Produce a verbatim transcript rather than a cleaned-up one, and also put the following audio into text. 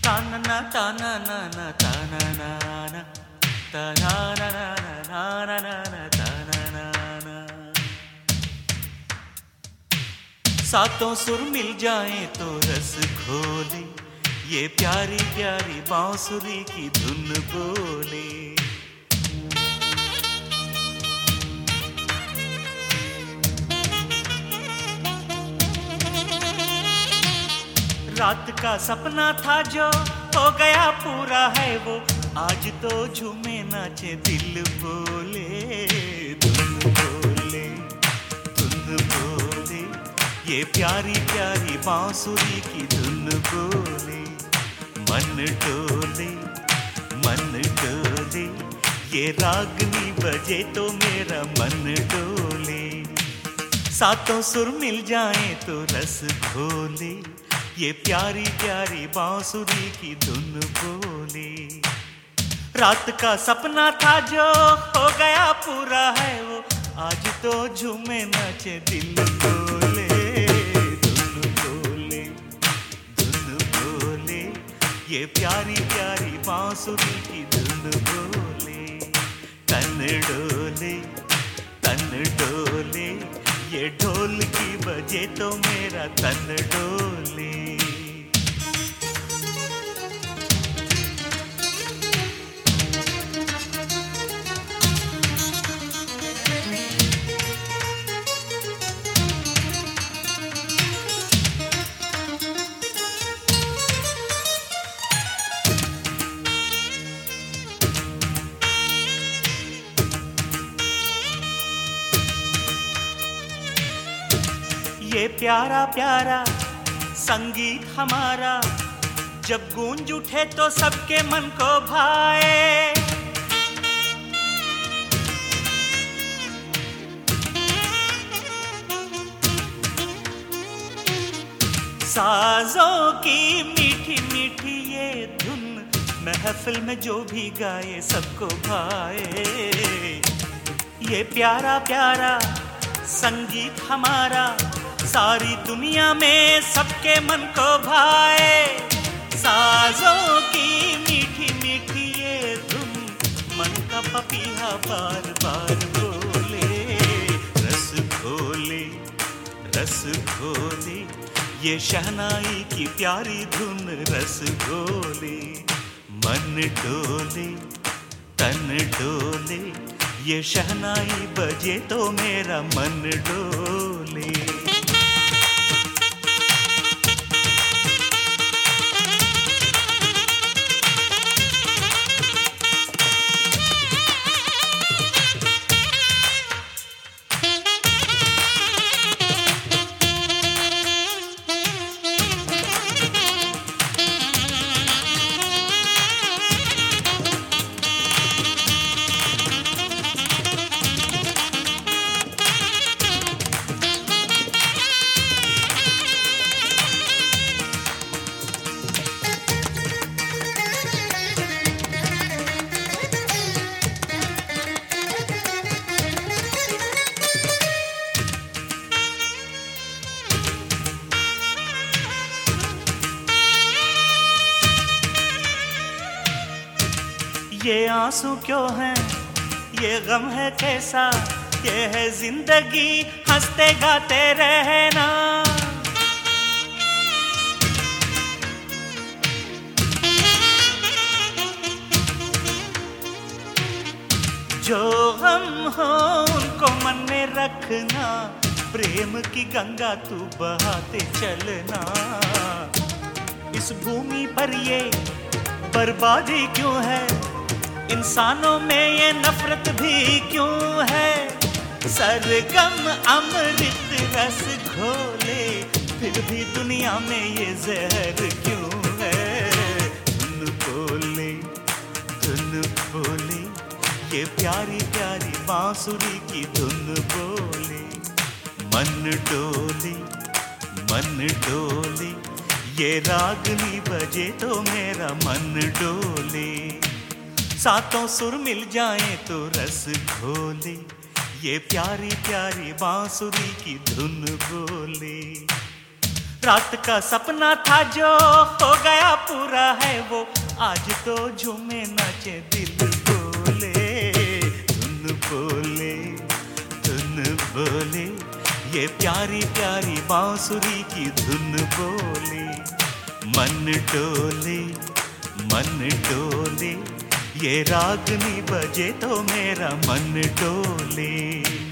ताना ना ताना ना ना ताना ना ना ताना ना ना ना ना ना ना ताना ना ना। सातों सुर मिल जाएं तो रस घोले, ये प्यारी प्यारी बांसुरी की धुन बोले। रात का सपना था जो हो गया पूरा है वो, आज तो झूमे नाचे दिल बोले। धुन बोले धुन बोले, ये प्यारी प्यारी बांसुरी की धुन बोले। मन डोले मन डोले, ये रागनी बजे तो मेरा मन डोले। सातों सुर मिल जाएं तो रस घोले, ये प्यारी प्यारी बांसुरी की धुन बोले। रात का सपना था जो हो गया पूरा है वो, आज तो झूमे नाचे दिल बोले। धुन बोले धुन बोले, ये प्यारी प्यारी बांसुरी की धुन बोले। तन डोले तन डोले, ये ढोल की बजे तो मेरा तन डोले। ये प्यारा प्यारा संगीत हमारा, जब गूंज उठे तो सबके मन को भाए। साजों की मीठी मीठी ये धुन, महफिल में जो भी गाए सबको भाए। ये प्यारा प्यारा संगीत हमारा, सारी दुनिया में सबके मन को भाए। साजों की मीठी मीठी ये धुन, मन का पपीहा बार बार बोले। रस घोले रस घोले, ये शहनाई की प्यारी धुन रस घोले। मन डोले तन डोले, ये शहनाई बजे तो मेरा मन डोले। ये आंसू क्यों हैं, ये गम है कैसा, ये है जिंदगी हंसते गाते रहना। जो गम हो उनको मन में रखना, प्रेम की गंगा तू बहाते चलना। इस भूमि पर ये बर्बादी क्यों है, इंसानों में ये नफरत भी क्यों है। सरगम अमृत रस घोले, फिर भी दुनिया में ये जहर क्यों है। धुन बोले धुन बोले, ये प्यारी प्यारी बांसुरी की धुन बोले। मन डोले मन डोले, ये रागनी बजे तो मेरा मन डोले। सातों सुर मिल जाएं तो रस घोले, ये प्यारी प्यारी बांसुरी की धुन बोले। रात का सपना था जो हो गया पूरा है वो, आज तो झूमे नाचे दिल बोले, धुन बोले, धुन बोले, ये प्यारी प्यारी बांसुरी की धुन बोले। मन डोले, मन डोले, ये रागनी बजे तो मेरा मन डोले।